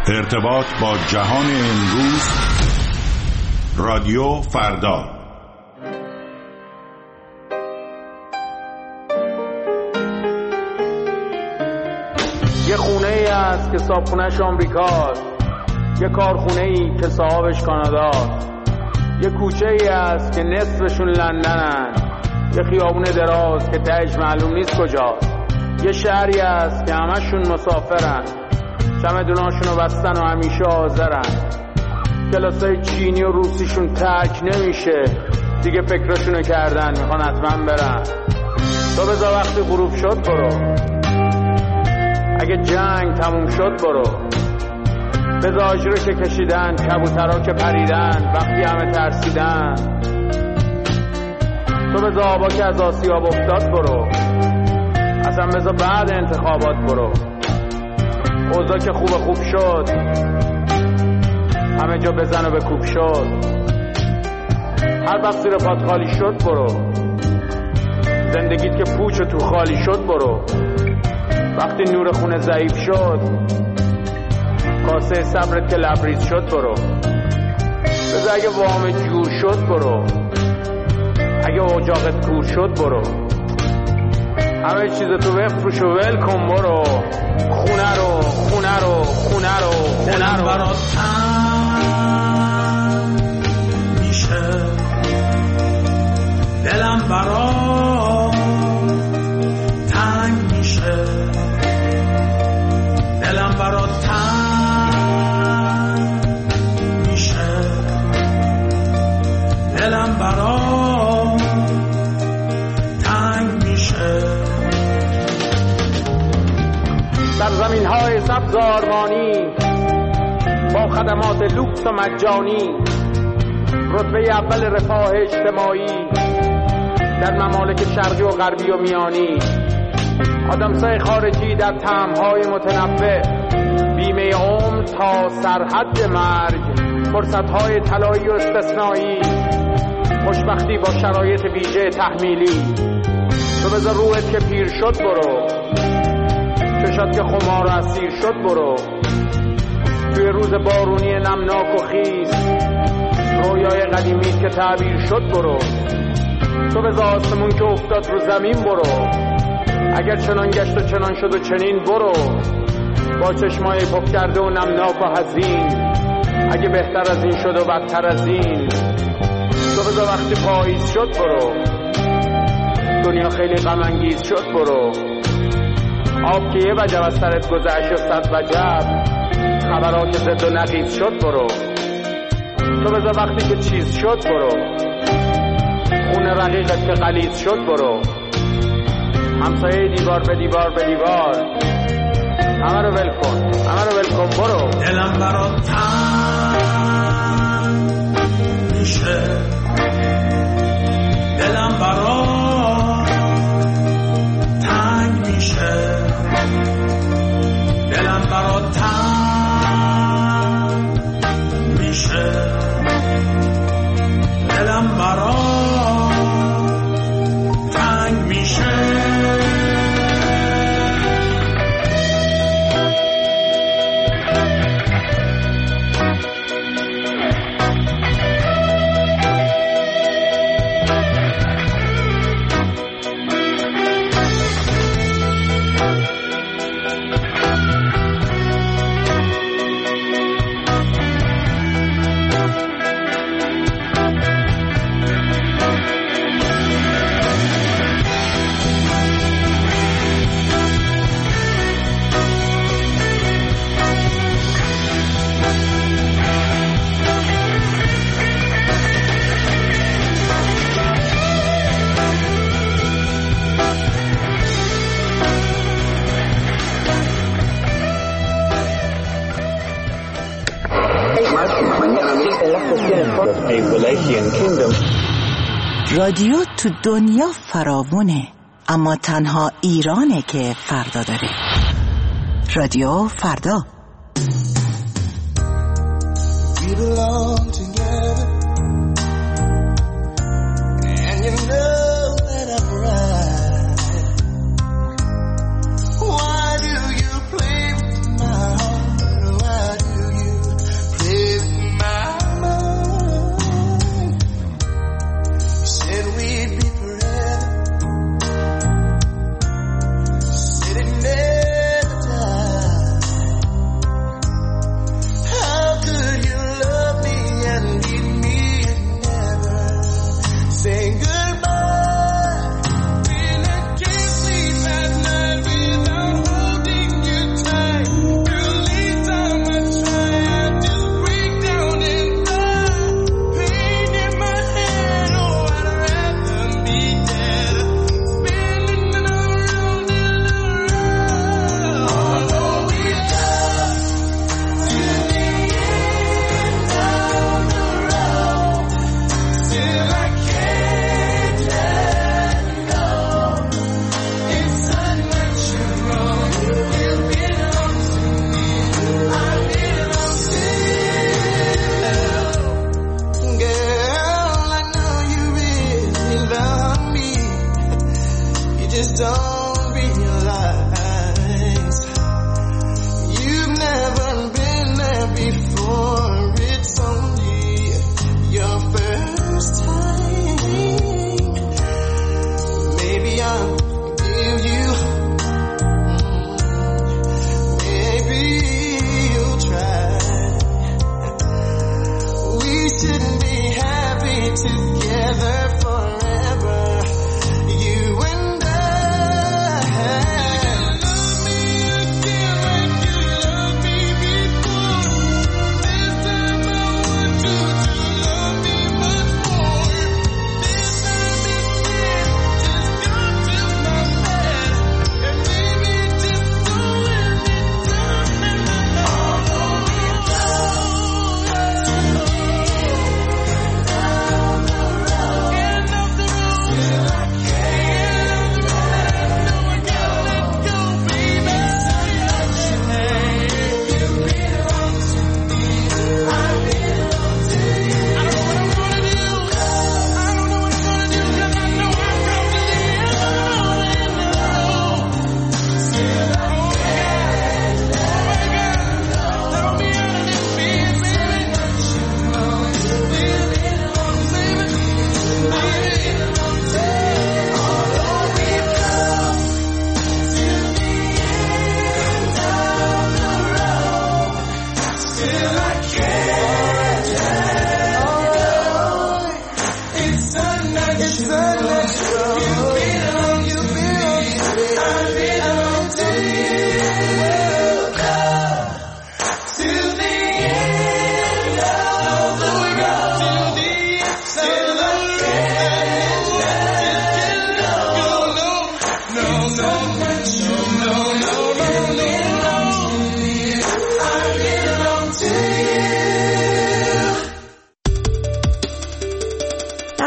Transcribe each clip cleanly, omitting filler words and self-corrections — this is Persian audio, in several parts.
ارتباط با جهان امروز. رادیو فردا. یه خونه ای هست که صاحبخونه‌اش آمریکاست، یه کارخونه ای که صاحبش کاناداست، یه کوچه ای هست که نصفشون لندنن، یه خیابون دراز که تهش معلوم نیست کجاست، یه شهری هست که همشون مسافرن، چمدوناشونو بستن و همیشه حاضرن، کلاسای چینی و روسیشون ترک نمیشه، دیگه فکرشونو کردن میخوان حتما برن. تو بذار وقتی غروب شد برو، اگه جنگ تموم شد برو، بذار آجرو که کشیدن، کبوترها که پریدن وقتی همه ترسیدن، تو بذار آبا که از آسیاب افتاد برو، اصلا بذار بعد انتخابات برو، اوضاع که خوب شد همه جا بزن و بکوب شد، هر وقت زیر پات خالی شد برو، زندگیت که پوچ و تو خالی شد برو، وقتی نور خونه ضعیف شد کاسه صبرت که لبریز شد برو، بذار اگه وام جور شد برو، اگه اجاقت کور شد برو، همه چیز تو بفروش و ول کن برو، خونه رو خونه رو خونه رو خونه رو برات تنگ میشه، دلم برات تنگ میشه، دلم برات تنگ میشه، دلم برات تنگ میشه. در زمین های سبز آرمانی با خدمات لوکس و مجانی، رتبه اول رفاه اجتماعی در ممالک شرقی و غربی و میانی، آدمسای خارجی در طعم‌های متنوع، بیمه عمر تا سرحد مرگ، فرصت‌های طلایی و استثنایی، خوشبختی با شرایط ویژه تحمیلی. تو بذار روحت که پیر شد برو، چشات که خمار و اسیر شد برو، توی روز بارونی نمناک و خیس رویای قدیمی که تعبیر شد برو، تو بذار آسمون که افتاد رو زمین برو، اگر چنان گشت و چنان شد و چنین برو، با چشمای پف کرده و نمناک و حزین، اگه بهتر از این شد و بدتر از این، تو بذار وقتی پاییز شد برو، دنیا خیلی غم انگیز شد برو، آب که یه وجب از سرت گذشت و صد وجب، خبرها که زد و نقیز شد برو، تو بذار وقتی که چیز شد برو، خون رقیقت که غلیظ شد برو، همسایه دیوار به دیوار به دیوار، همه رو ول کن همه رو ول کن برو، دلم برات تنگ میشه، دلم برات تنگ میشه، دلم برات تنگ میشه، دلم برات تنگ میشه. رادیو تو دنیا فراوونه، اما تنها ایرانه که فردا داره. رادیو فردا. Why do you play with my heart? Why do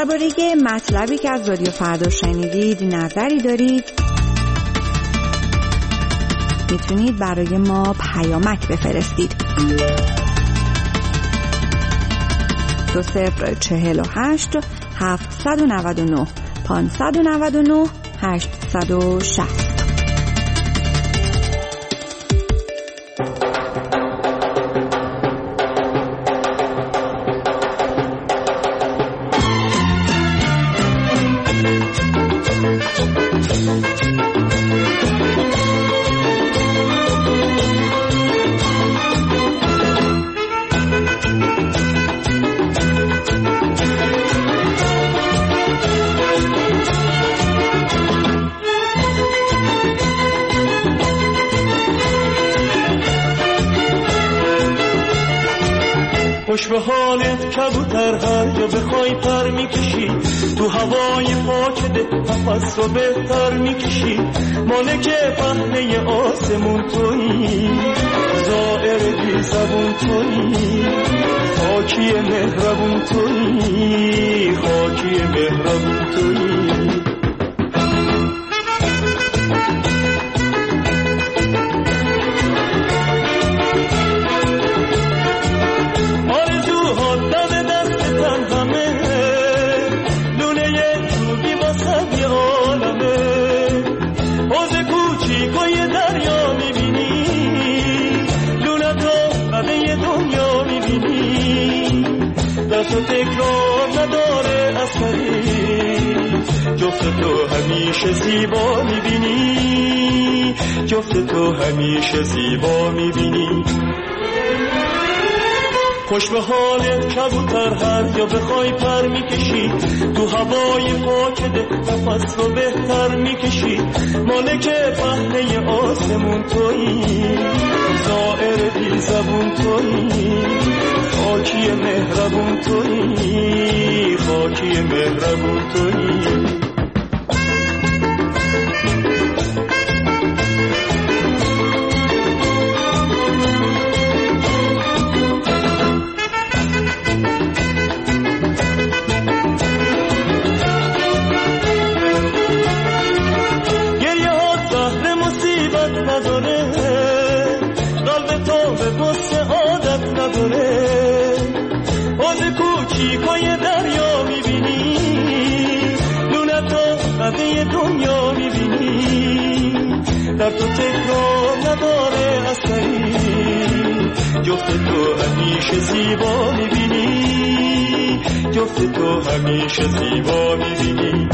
درباره مطلبی که از رادیو فردا شنیدید نظری دارید میتونید برای ما پیامک بفرستید. 2048 799 599 860. خوش به حالت کبوتر، هر جا بخوای پر میکشی، تو هوای پاک ده نفس رو بهتر میکشی. مالک پهنه آسمون تویی، زائر بی زبون تویی، خاکی مهربون تویی، خاکی مهربون تویی. تو تکرار نداره اثری، جفت تو همیشه زیبا میبینی، جفت تو همیشه زیبا میبینی. خوش به حالت کبوتر، هر جا بخوای پر میکشی، تو هوای پاک ده نفس رو بهتر میکشی. مالک پهنه آسمون تویی، زائر بی زبون تویی، خاکی مهربون تویی، خاکی مهربون تویی. دنیا میبینی، در تو تکرار نداره اثری، جفت تو همیشه زیبا میبینی، جفت تو همیشه زیبا میبینی.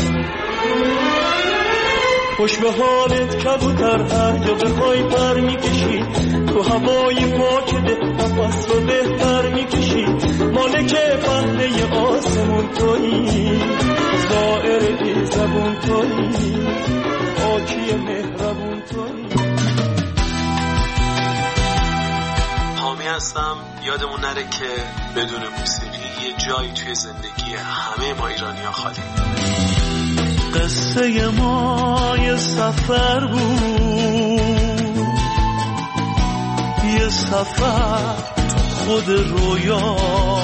خوش به حالت کبوتر، هر جا بخوای پر میکشی، تو هوای پاک ده نفس رو بهتر میکشی. مالک پهنه آسمون تویی، زائر بی زبون تویی، خاکی مهربون تویی. حامی هستم. یادمون نره که بدون موسیقی یه جایی توی زندگی همه ما ایرانی‌ها خالی. قصه ما یه سفر بود، یه سفر خود رویا.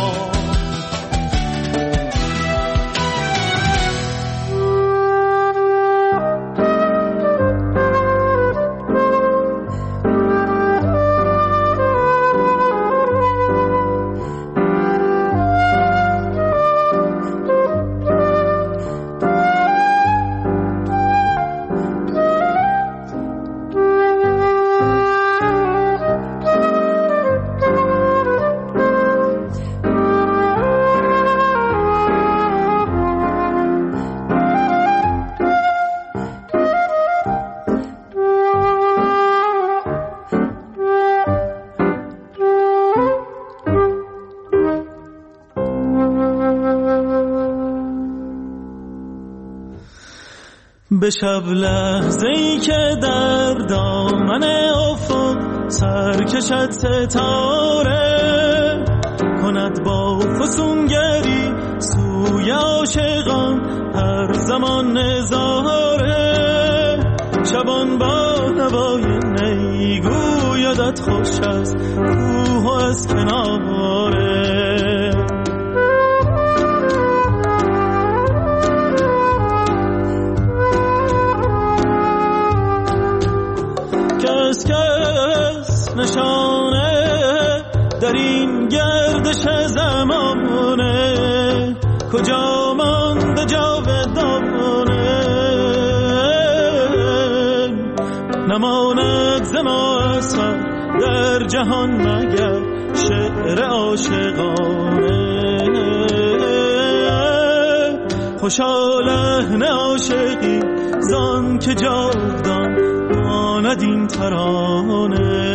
به شب لحظه‌ای که در دامن افق سرکشد ستاره، کند با فسونگری سوی عاشقان هر زمان نظاره. شبان با نوای نی گویدت خوش است کوه از کناره. نشانه در این گردش زمانه، کجا مانده جاودانه، نماند ز ما اثر در جهان مگر شعر عاشقانه. خوشا لحن عاشقی زان که جاودان ماند این ترانه.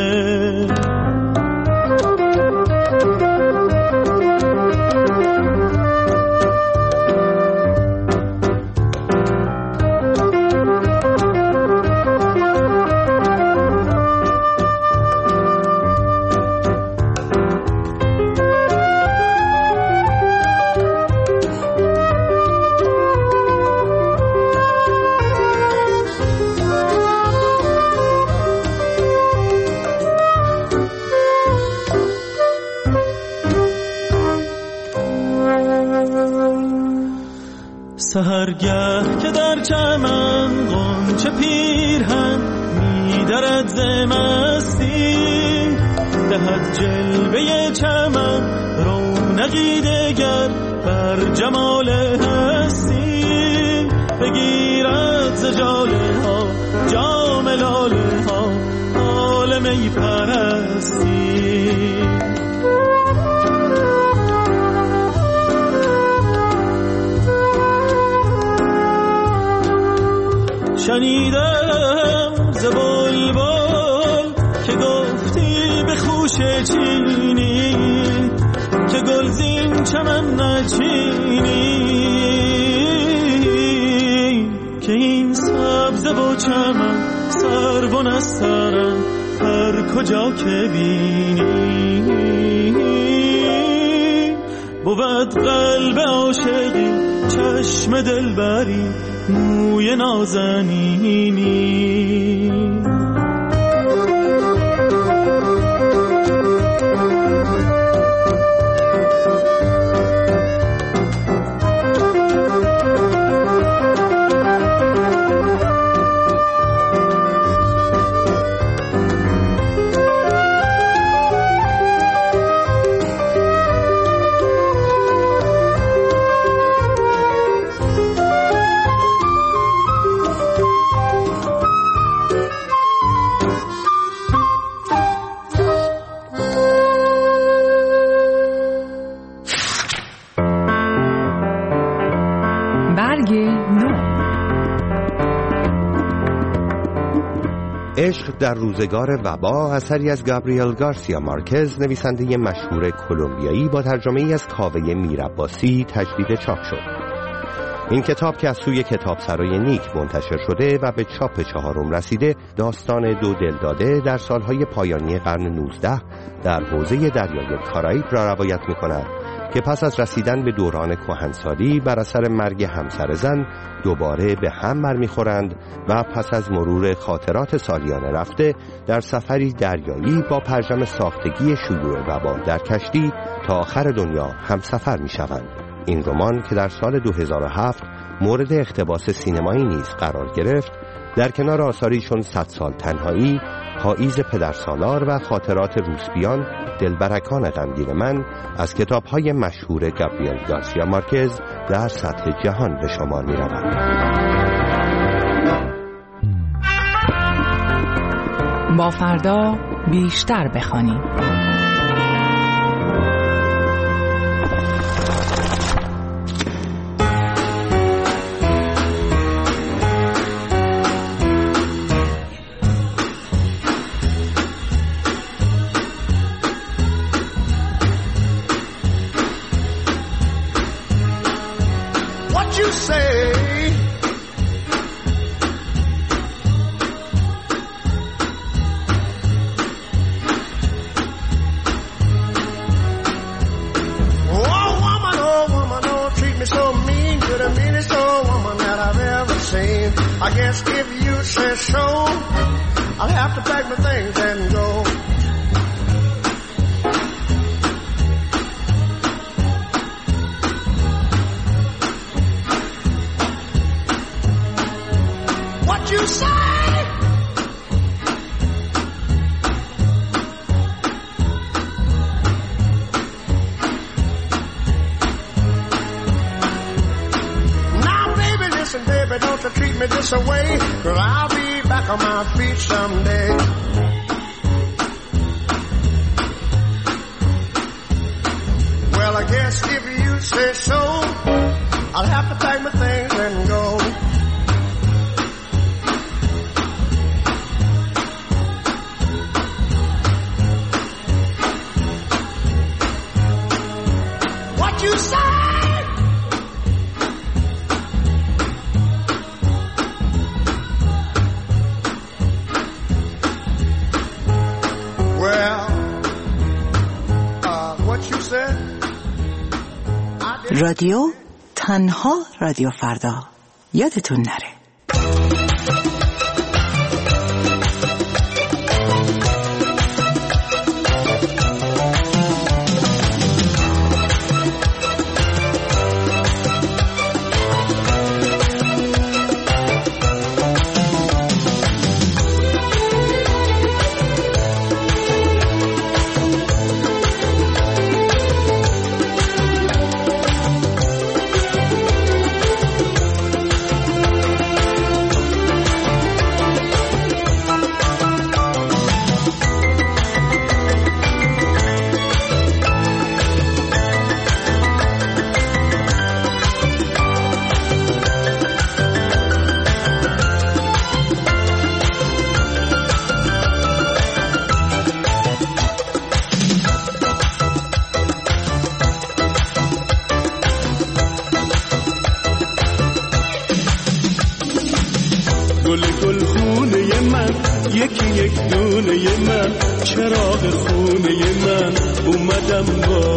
سحرگه که در چمن غنچه پیرهن می‌درد ز مستی، دهد جلوه چمن رونقی دگر بر جمال هستی، بگیرد ز ژاله ها جام لاله ها حال می پرستی. شنیدم ز بلبل که گفتی به خوشه چینی، که گلزین چمن نچینی، که این سبزه و چمن سرو و نسترن هر کجا که بینی. بود قلب عاشقی چشم دلبری موی نازنینی. عشق در روزگار وبا اثری از گابریل گارسیا مارکز، نویسنده مشهور کلمبیایی، با ترجمه‌ای از کاوه میرعباسی تجدید چاپ شد. این کتاب که از سوی کتابسرای نیک منتشر شده و به چاپ 4 رسیده، داستان 2 دلداده در سالهای پایانی قرن 19 در حوزه دریای کارائیب را روایت می‌کند که پس از رسیدن به دوران کهنسالی بر اثر مرگ همسر زن دوباره به هم برمیخورند و پس از مرور خاطرات سالیان رفته در سفری دریایی با پرچم ساختگی شیوع وبا در کشتی تا آخر دنیا همسفر میشوند. این رمان که در سال 2007 مورد اقتباس سینمایی نیز قرار گرفت، در کنار آثاری چون 100 سال تنهایی، پاییز پدرسالار و خاطرات روسپیان، دلبرکان غمگین من، از کتاب‌های مشهور گابریل گارسیا مارکز در سطح جهان به شمار می‌روند. با فردا بیشتر بخوانیم. I guess if you say so, I'll have to pack my things and go. What you say? me this away, 'cause I'll be back on my feet someday. Well, I guess if you say so, I'll have to pack my things and go. What you say? Well, what you said? رادیو تنها رادیو فردا، یادتون نره. یکی یک دونه من چراغ خونه من اومدم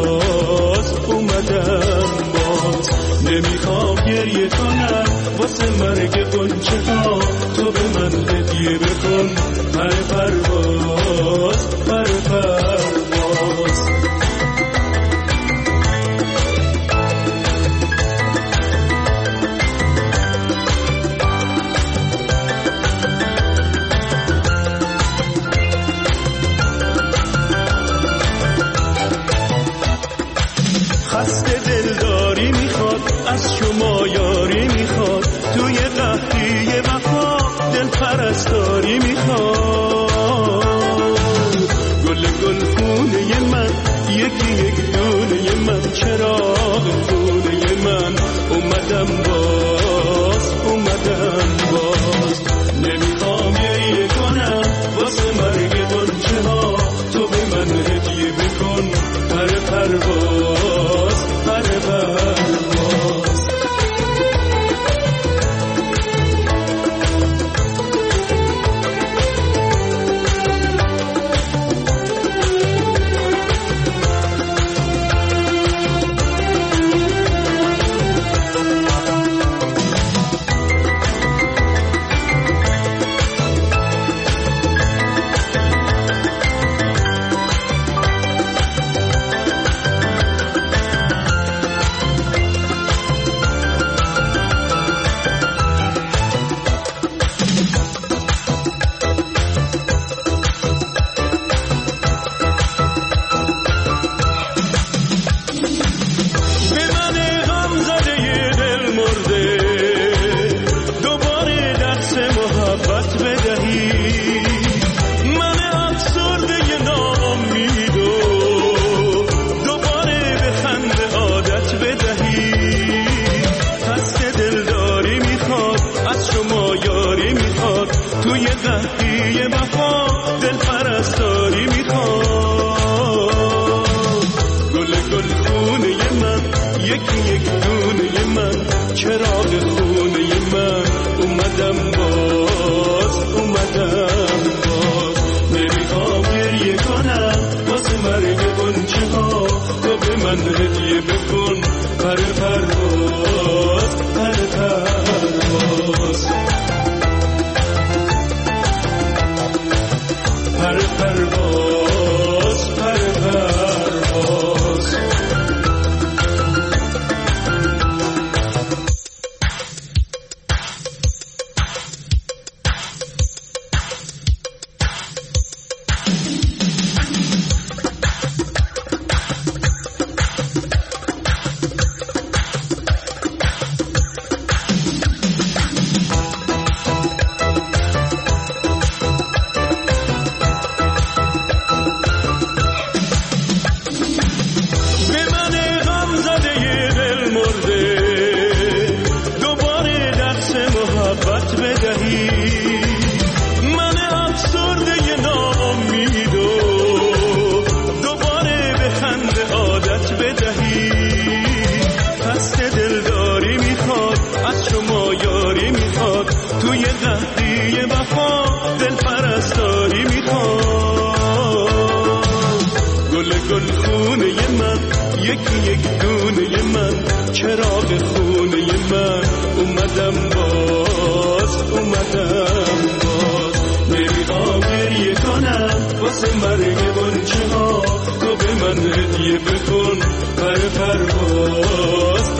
باز نمیخوام گریه کنم واسه مرگ غنچه ها تو به من هدیه بکن پر پرواز خسته دلداری میخواد از شما یاری میخواد توی قحطی وفا دل پرستاری میخواد گل خونه من یکی یک دونه من چراغ خونه من اومدم باز نمیخوام گریه کنم واسه مرگ غنچه ها تو به من هدیه بکن پر پرواز توی قحطی وفا دل پرستاری میخواد گل خونه من یکی یک دونه من چراغ خونه من اومدم باز نمیخوام گریه کنم واسه مرگ غنچه ها تو به من هدیه بکن پر پرواز یکی یک دونه من چراغ خونه من اومدم باز نمیخوام گریه کنم واسه مرگ بنچه ها تو به من هدیه بکن پرواز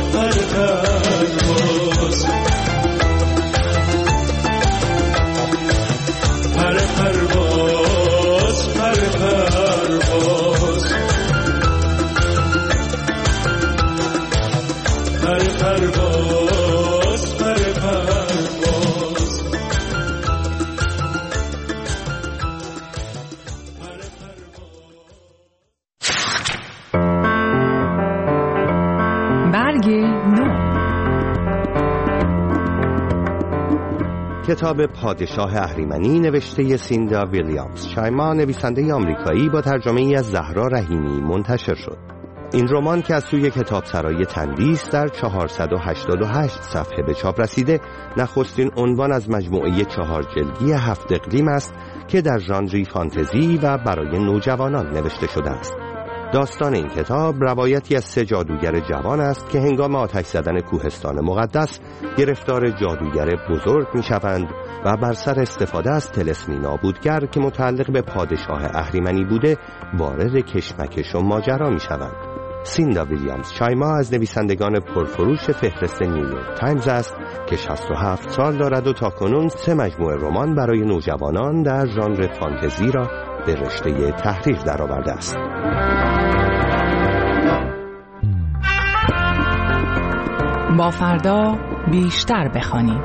کتاب پادشاه اهریمنی نوشته سیندا ویلیامز چایما نویسنده آمریکایی با ترجمه ای از زهرا رحیمی منتشر شد. این رمان که از سوی کتابسرای تندیس در 488 صفحه به چاپ رسیده نخستین عنوان از مجموعه 4 جلدی 7 اقلیم است که در ژانری فانتزی و برای نوجوانان نوشته شده است. داستان این کتاب روایتی از 3 جادوگر جوان است که هنگام آتش زدن کوهستان مقدس گرفتار جادوگر بزرگ می شوند و بر سر استفاده از طلسمی نابودگر که متعلق به پادشاه اهریمنی بوده وارد کشمکش و ماجرا می شوند. سیندا ویلیامز چایما از نویسندگان پرفروش فهرست نیویورک تایمز است که 67 سال دارد و تاکنون 3 مجموعه رمان برای نوجوانان در ژانر فانتزی را به رشته تحریر درآورده است. با فردا بیشتر بخوانیم.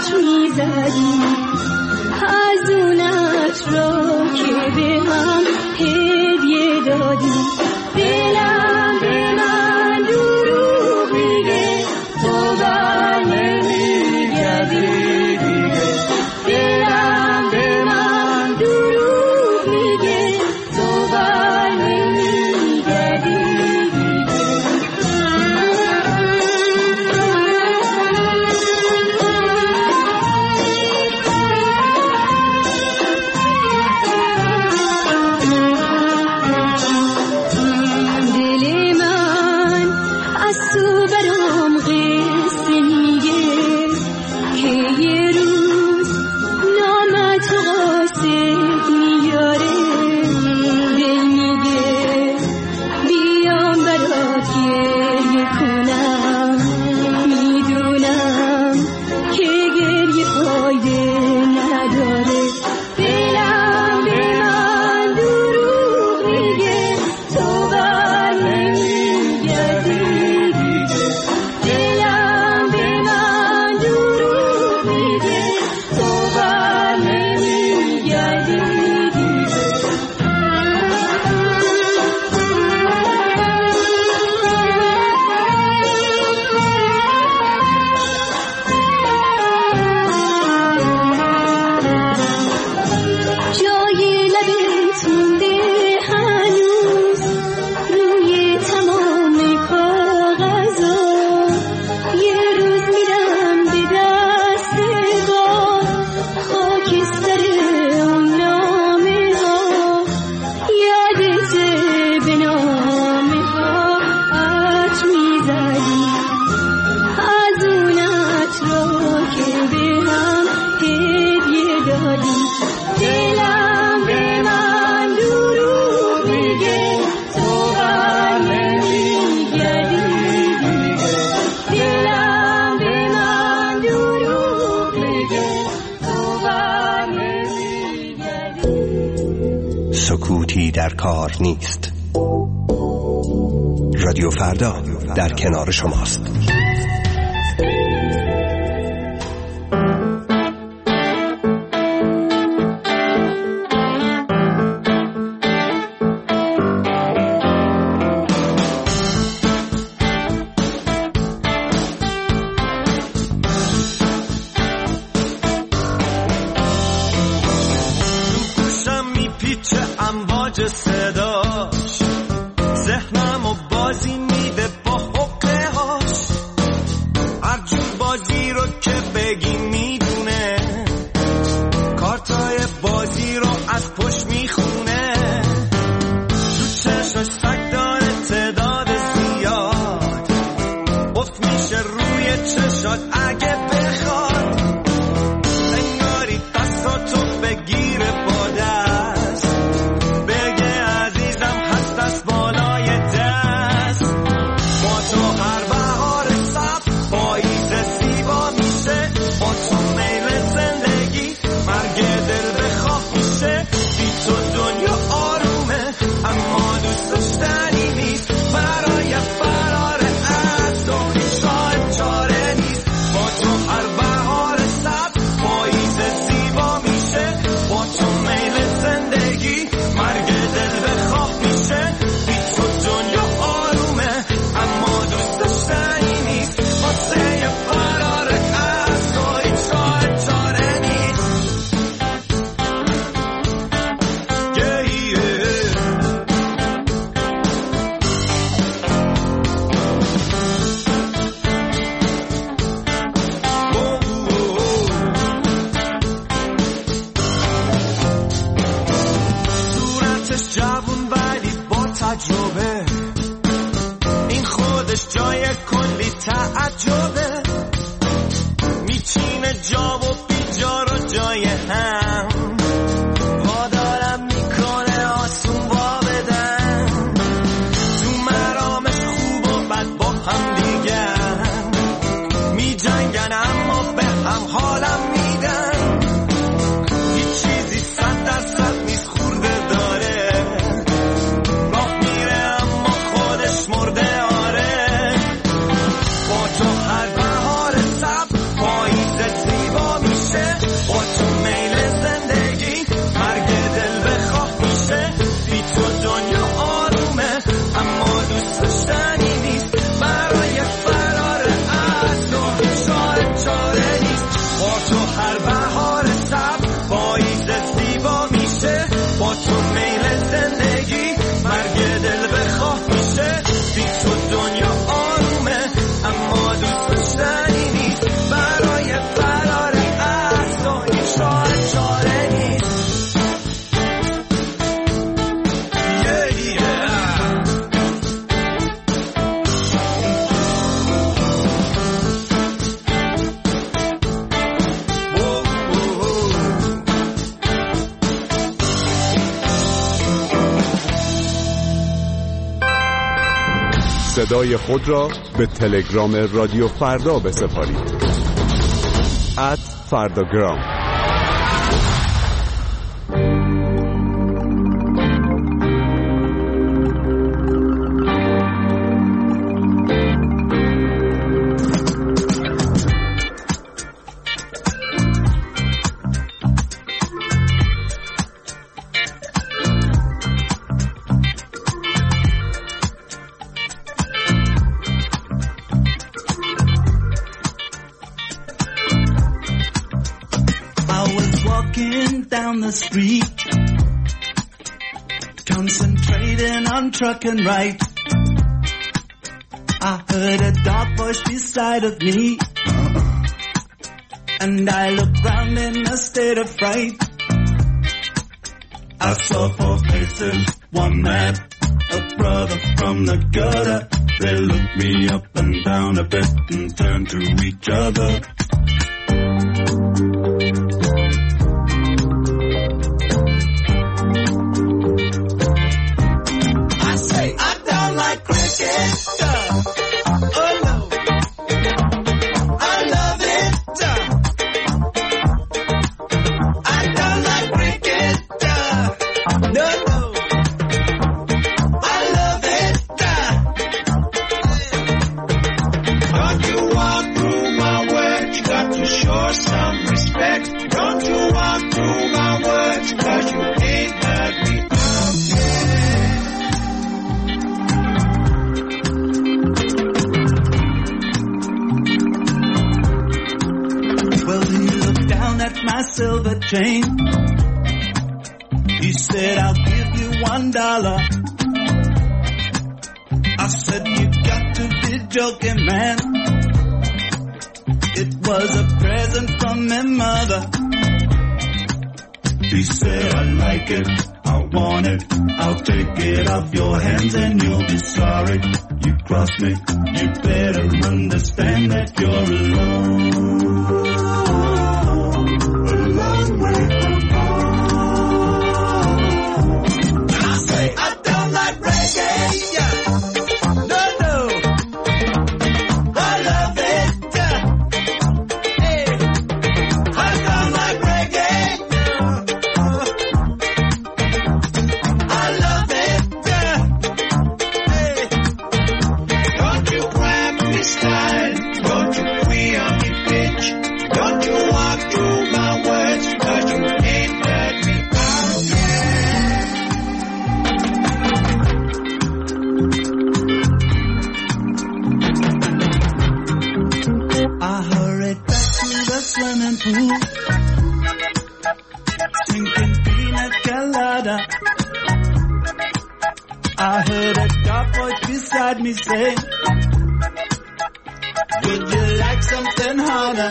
حرف میزدی از اونت را که به هم هدیه دادی. دلم به من دروغ میگه تو بر نمیگردی دیگه. دلم به من دروغ میگه تو بر نمیگردی دیگه. دل من از تو برام قصه میگه که یه روز نامت قاصد میاره. دل میگه بیام برات گریه کنم، میدونم که گریه فایده نداره. دلم به من دروغ میگه تو بر نمیگردی دیگه. دلم به من دروغ میگه تو بر نمیگردی دیگه. جای لبت مونده هنوز روی تمام کاغذا. یه روز میرم به دست باد خاکستر اون نامه ها. یادته به نامه ها عطر میزدی از اونت را که به هم هدیه دادی. دلم به من دروغ میگه تو بر نمیگردی دیگه. دلم به من دروغ میگه تو بر نمیگردی. سکوتی در کار نیست. رادیو فردا در کنار شماست. گوشم میپیچه امواج صداش، ذهنم و بازی میده با حقه هاش. هر جور بازی رو که بگی میدونه، کارتای بازی رو از پشت میخونه. تو چشمش سگ داره تعداد زیاد، افت میشه روی چشات اگه بخواد. انگاری دستاتو بگیره با دست، بگه عزیزم هست دست بالای دست. با تو هر بهار سبز پاییز زیبا میشه، با تو میل زندگی مرگ دل بخواه میشه. بی تو دنیا آرومه اما دوست داشتنی نیست، برای فرار از تو هیچ راه چاره نیست. با تو هر بهار سبز پاییز زیبا میشه، با تو میل زندگی مرگ دل بخواه میشه. بی تو دنیا آرومه اما دوست داشتنی نیست، واسه فرار از تو هیچ راه چاره نیست. صورتش جوون ولی با تجربه، این خودش جای کلی تعجبه. میچینه جا و بیجا رو جای هم، وادارم میکنه آسون وا بدن. تو مرامش خوب و بد با هم دیگن، میجنگن اما به هم حالم میدن. هیچ چیزی 100% نیست خورده داره، راه میره هر بهار سبز پاییز زیبا میشه، با تو میل زندگی مرگ دل بخواه میشه. بی تو دنیا آرومه اما دوست داشتنی نیست، برای فرار از تو هیچ راه چاره نیست. صدای خود را به تلگرام رادیو فردا بسپارید. @فرداگرام. Street, concentrating on truck and right. I heard a dark voice beside of me, and I looked round in a state of fright. I saw 4 faces, one man, a brother from the gutter. They looked me up and down a bit and turned to each other. Silver chain. He said, I'll give you $1. I said, you got to be joking, man. It was a present from my mother. He said, I like it, I want it, I'll take it off your hands and you'll be sorry. You cross me, you better understand that you're alone. I heard a dark voice beside me say, would you like something harder?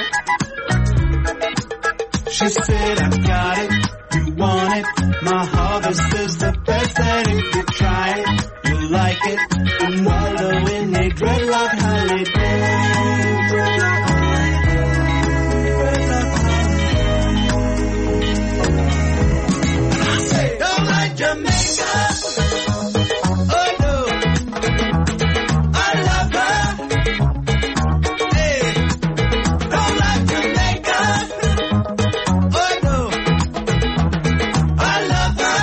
She said, I got it, you want it, my harvest is the best, and if you try it, you'll like it, and wallow in a dreadlock holiday. I say, don't like Jamaica. I love her.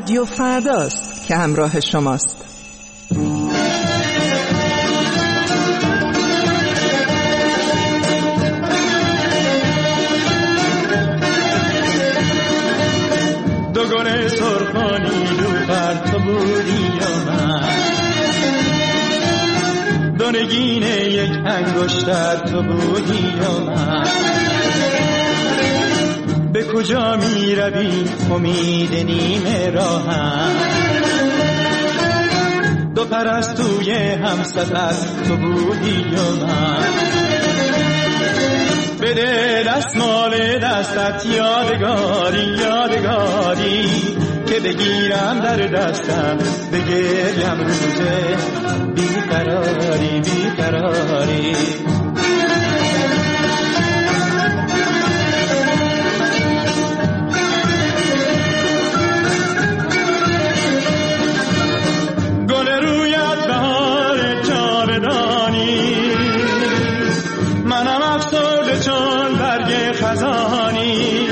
رادیو فرداست که همراه شماست. دو گل سرخانی رو بر تو بودی یا من، دو نگین یک انگشتر تو بودی یا من. به کجا می روی امید نیمه راهم، دو پرستوی هم سفر تو بودی یا من. بده دستمال دستت یادگاری یادگاری، که بگیرم در دستم بگریم روزه بیقراری بیقراری. گل رویت بهار جاودانی، منم افسرده چون برگ خزانی.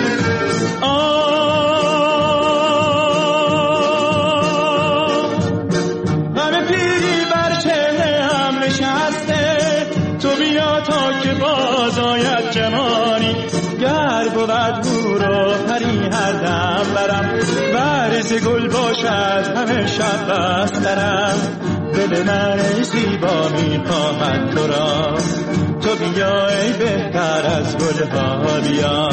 غم پیری بر چهره هم نشسته، تو بیا تا که باز آید جوانی. گر بود برو پری هر دم برم، ورز گل باشد همه شب بسترم. دل من زیبا می خواهد تو را، تو بیا ای بهتر از گلها بیا.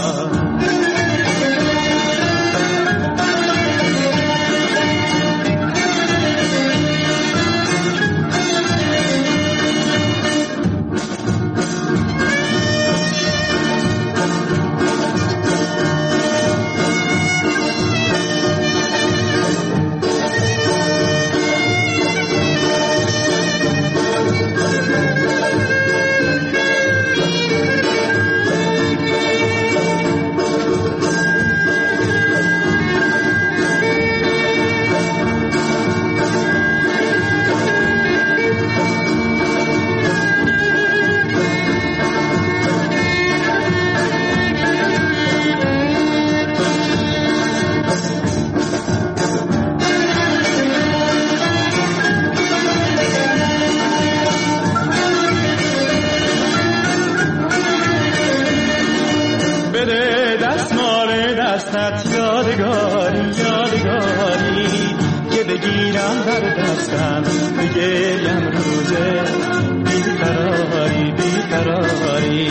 یادگاری یادگاری، که بگیرم در دستم بگریم روزه بیقراری بیقراری.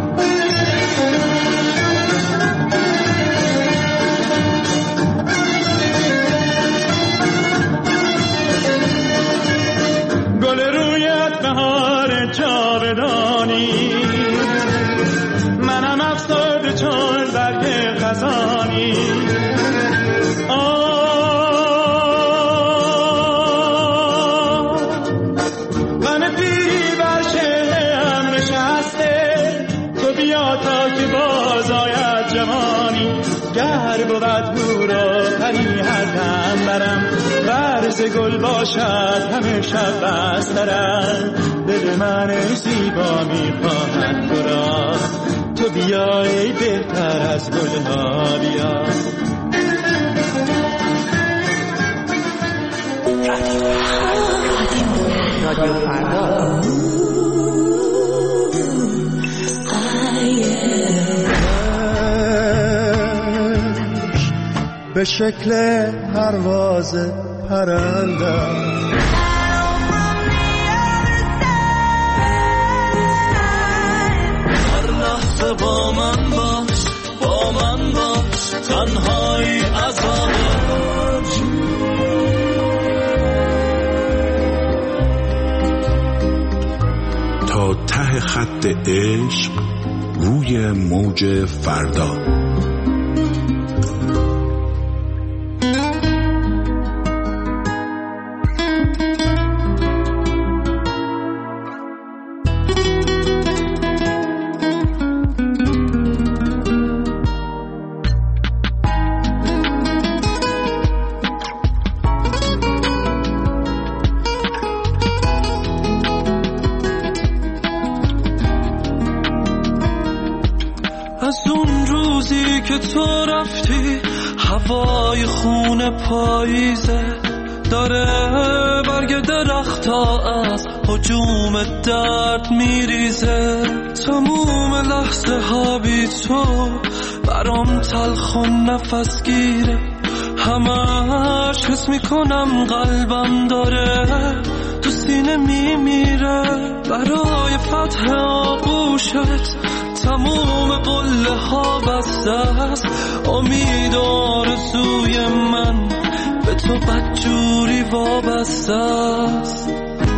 گل رویت بهار جاودانی، منم افسرده چون برگ خزانی. غم پیری بر چهره هم نشسته، تو بیا تا که باز آید جوانی. گر بود برو پری هر دم برم، ورز گل باشد همه شب بسترم. دل من زیبا می خواهد تو را، تو بیا ای بهتر از گلها بیا. رادیو فردا. به شکل پرواز پرندم، هر لحظه با من باش با من باش، تنهایی عذاب تا ته خط عشق روی موج فردا. هوای خون پاییزه داره برگ درختا از هجوم درد میریزه. تموم لحظه ها بی تو برام تلخ و نفس گیره، همش حس میکنم قلبم داره تو سینه میمیره. برای فتح آغوشت تموم قله ها بسته است، امید و آرزوی من به تو بدجوری وابسته است.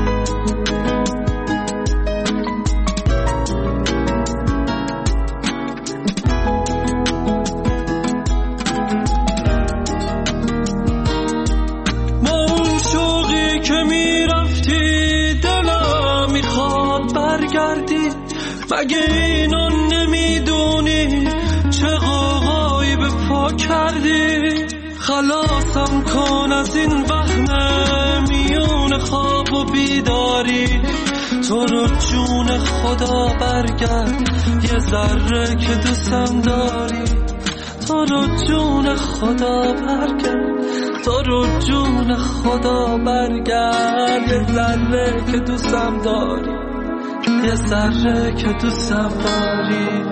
با اون شوقی که میرفتی دلم میخواد برگردی، مگه اینو نمیدونی چه غوغایی به پا کردی؟ خلاصم کن از این وهم میون خواب و بیداری، تو رو جون خدا برگرد یه ذره که دوستم داری. تو رو جون خدا برگرد، تو رو جون خدا برگرد یه ذره که دوستم داری، یه ذره که دوستم داری.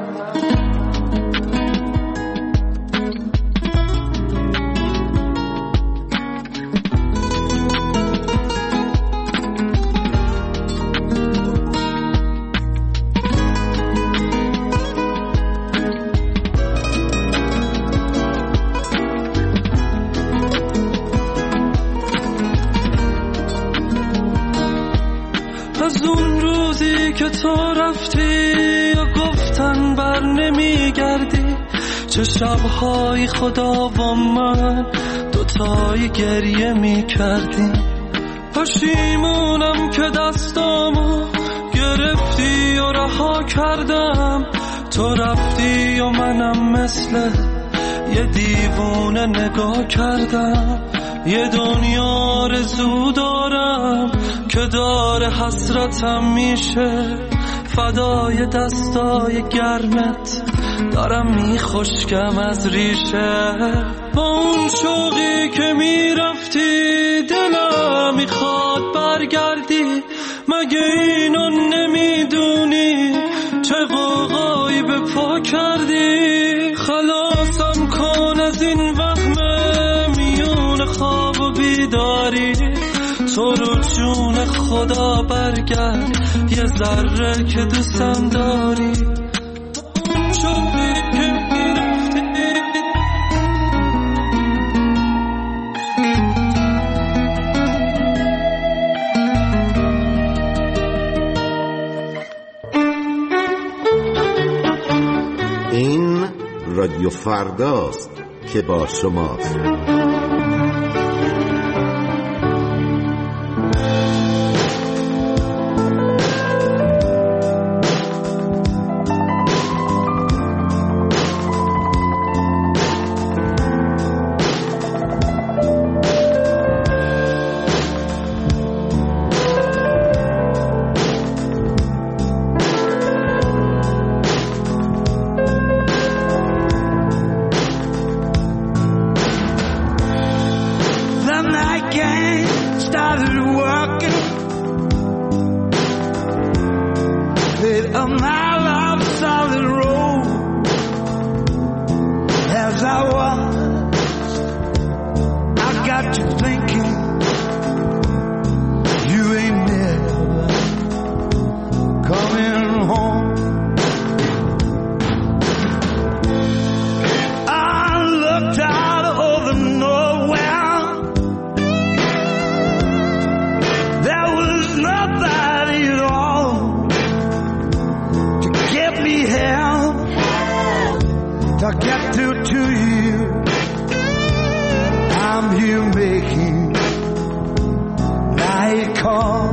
از اون روزی که تو رفتی و گفتن بر نمیگردی، چه شبهایی خدا و من دوتایی گریه میکردیم. پشیمونم که دستامو گرفتی و رها کردم، تو رفتی و منم مثل یه دیوونه نگاه کردم. یه دنیا آرزو دارم که داره حسرتم میشه، فدای دستای گرمت دارم میخشکم از ریشه. با اون شوقی که میرفتی دلم میخواد برگردی، مگه اینو نمیدونی چه غوغایی به پا کردی؟ خلاصم کن از این وهم میون خواب و بیداری، تو رو جون خدا برگرد یه ذره که دوستم داری. شوقی که میرفتی این رادیو فرداست که با شماست. To get to you, I'm here making night call.